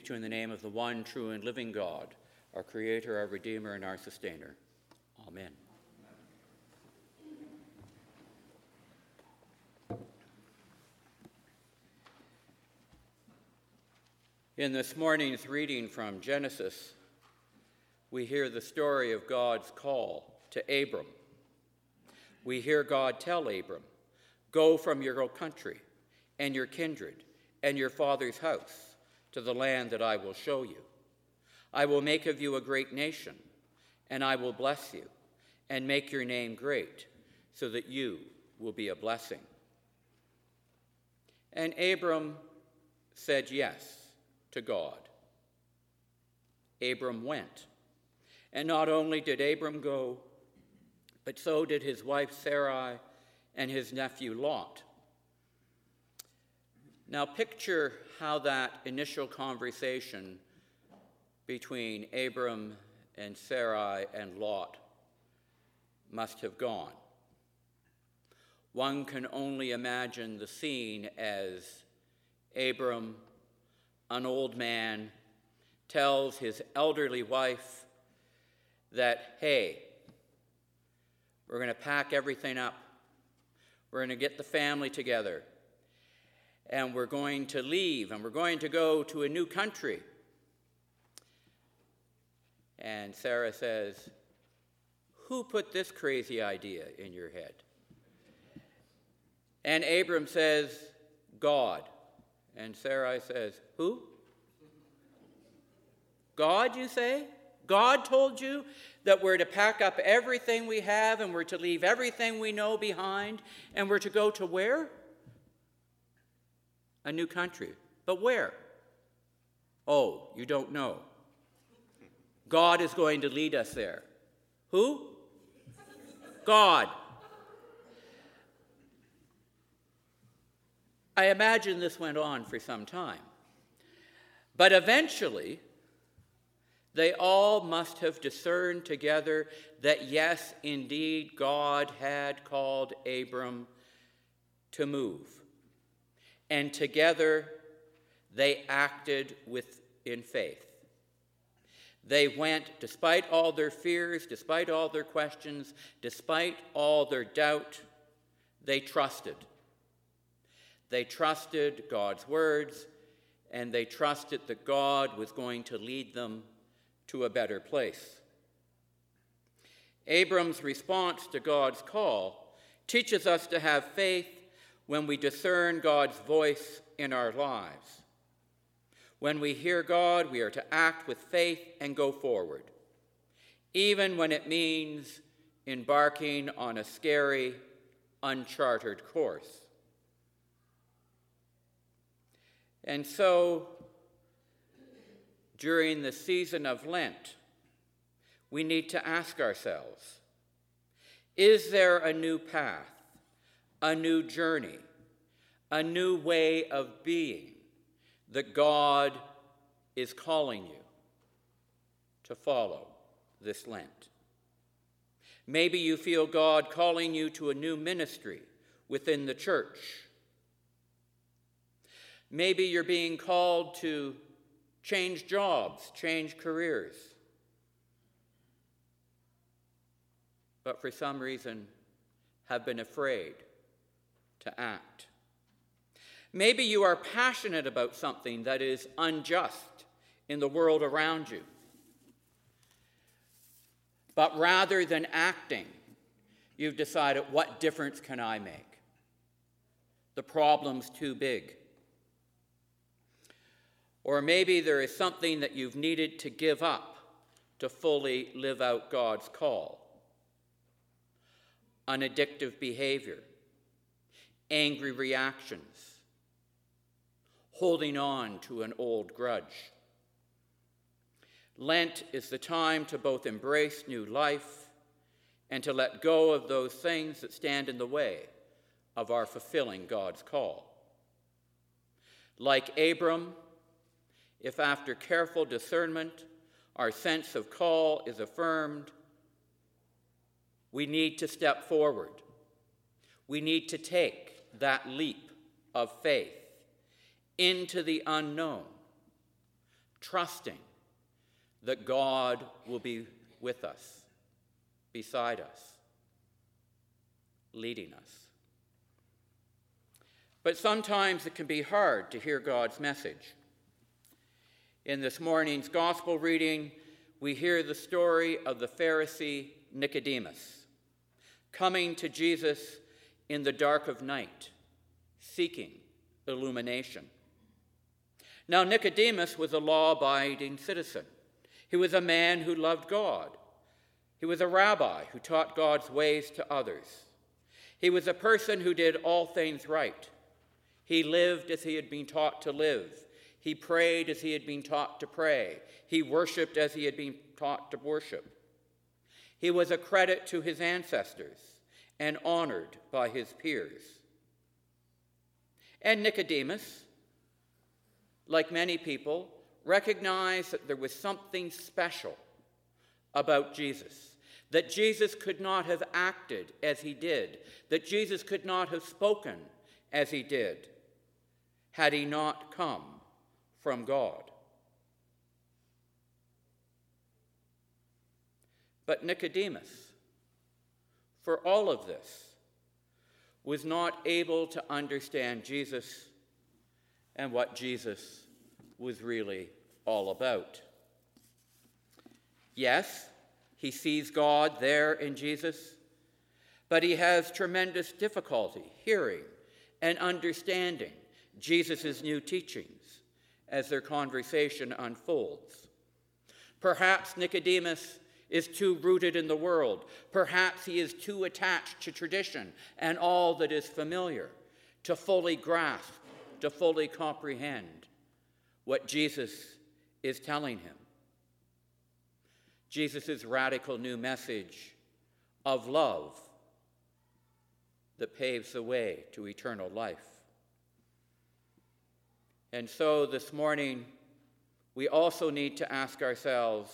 to you in the name of the one true and living God, our Creator, our Redeemer, and our Sustainer. Amen. In this morning's reading from Genesis, we hear the story of God's call to Abram. We hear God tell Abram, "Go from your own country and your kindred and your father's house to the land that I will show you. I will make of you a great nation, and I will bless you and make your name great, so that you will be a blessing." And Abram said yes to God. Abram went. And not only did Abram go, but so did his wife Sarai and his nephew Lot. Now picture how that initial conversation between Abram and Sarai and Lot must have gone. One can only imagine the scene as Abram, an old man, tells his elderly wife that, hey, we're going to pack everything up. We're going to get the family together. And we're going to leave, and we're going to go to a new country. And Sarah says, "Who put this crazy idea in your head?" And Abram says, "God." And Sarai says, "Who? God, you say? God told you that we're to pack up everything we have and we're to leave everything we know behind and we're to go to where? A new country. But where? Oh, you don't know. God is going to lead us there. Who? God. I imagine this went on for some time. But eventually, they all must have discerned together that yes, indeed, God had called Abram to move. And together, they acted in faith. They went, despite all their fears, despite all their questions, despite all their doubt, they trusted. They trusted God's words, and they trusted that God was going to lead them to a better place. Abram's response to God's call teaches us to have faith when we discern God's voice in our lives. When we hear God, we are to act with faith and go forward, even when it means embarking on a scary, uncharted course. And so, during the season of Lent, we need to ask ourselves, is there a new path, a new journey, a new way of being that God is calling you to follow this Lent? Maybe you feel God calling you to a new ministry within the church. Maybe you're being called to change jobs, change careers. But for some reason, have been afraid to act. Maybe you are passionate about something that is unjust in the world around you. But rather than acting, you've decided, what difference can I make? The problem's too big. Or maybe there is something that you've needed to give up to fully live out God's call. An addictive behavior, angry reactions, holding on to an old grudge. Lent is the time to both embrace new life and to let go of those things that stand in the way of our fulfilling God's call. Like Abram, if after careful discernment our sense of call is affirmed, we need to step forward. We need to take that leap of faith into the unknown, trusting that God will be with us, beside us, leading us. But sometimes it can be hard to hear God's message. In this morning's gospel reading, we hear the story of the Pharisee Nicodemus coming to Jesus in the dark of night, seeking illumination. Now, Nicodemus was a law-abiding citizen. He was a man who loved God. He was a rabbi who taught God's ways to others. He was a person who did all things right. He lived as he had been taught to live. He prayed as he had been taught to pray. He worshiped as he had been taught to worship. He was a credit to his ancestors and honored by his peers. And Nicodemus, like many people, recognized that there was something special about Jesus, that Jesus could not have acted as he did, that Jesus could not have spoken as he did, had he not come from God. But Nicodemus, for all of this, was not able to understand Jesus and what Jesus was really all about. Yes, he sees God there in Jesus, but he has tremendous difficulty hearing and understanding Jesus' new teachings as their conversation unfolds. Perhaps Nicodemus is too rooted in the world. Perhaps he is too attached to tradition and all that is familiar to fully grasp, to fully comprehend what Jesus is telling him. Jesus' radical new message of love that paves the way to eternal life. And so this morning, we also need to ask ourselves,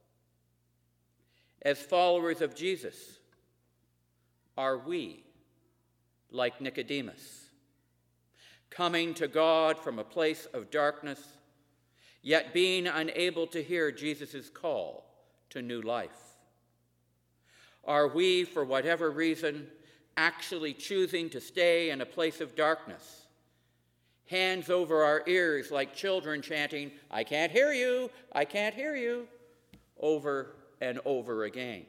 as followers of Jesus, are we like Nicodemus, coming to God from a place of darkness, yet being unable to hear Jesus' call to new life? Are we, for whatever reason, actually choosing to stay in a place of darkness, hands over our ears like children chanting, "I can't hear you, I can't hear you," over and over again?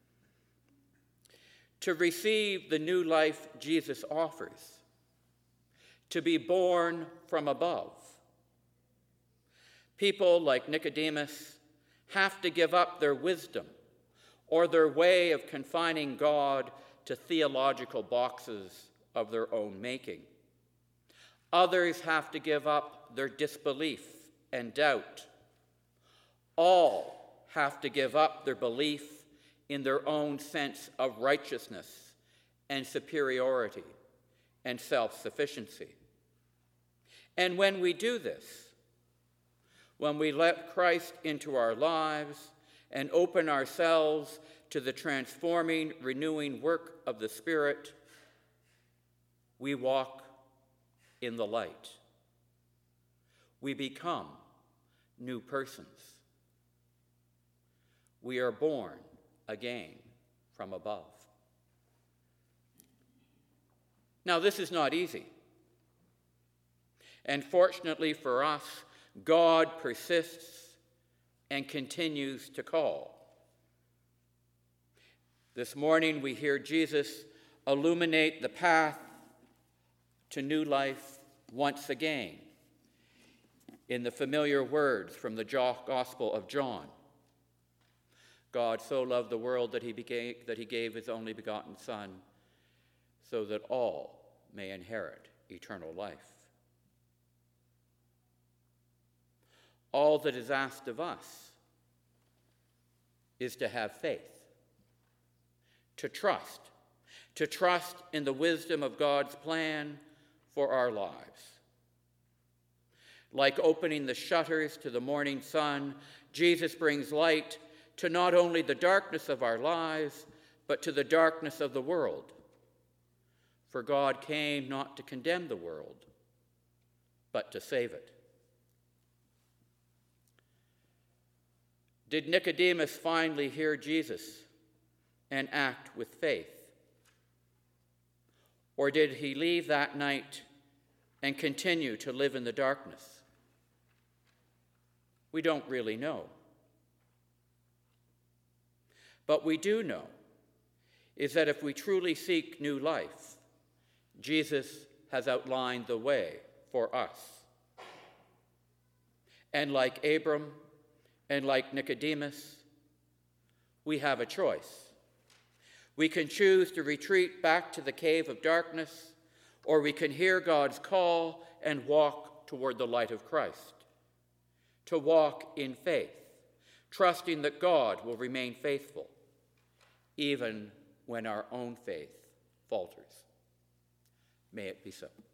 To receive the new life Jesus offers, to be born from above, people like Nicodemus have to give up their wisdom or their way of confining God to theological boxes of their own making. Others have to give up their disbelief and doubt. All have to give up their belief in their own sense of righteousness and superiority and self-sufficiency. And when we do this, when we let Christ into our lives and open ourselves to the transforming, renewing work of the Spirit, we walk in the light. We become new persons. We are born again from above. Now, this is not easy. And fortunately for us, God persists and continues to call. This morning, we hear Jesus illuminate the path to new life once again in the familiar words from the Gospel of John. God so loved the world that he gave his only begotten Son, so that all may inherit eternal life. All that is asked of us is to have faith, to trust in the wisdom of God's plan for our lives. Like opening the shutters to the morning sun, Jesus brings light to not only the darkness of our lives, but to the darkness of the world. For God came not to condemn the world, but to save it. Did Nicodemus finally hear Jesus and act with faith? Or did he leave that night and continue to live in the darkness? We don't really know. But we do know is that if we truly seek new life, Jesus has outlined the way for us. And like Abram and like Nicodemus, we have a choice. We can choose to retreat back to the cave of darkness, or we can hear God's call and walk toward the light of Christ. To walk in faith, trusting that God will remain faithful, even when our own faith falters. May it be so.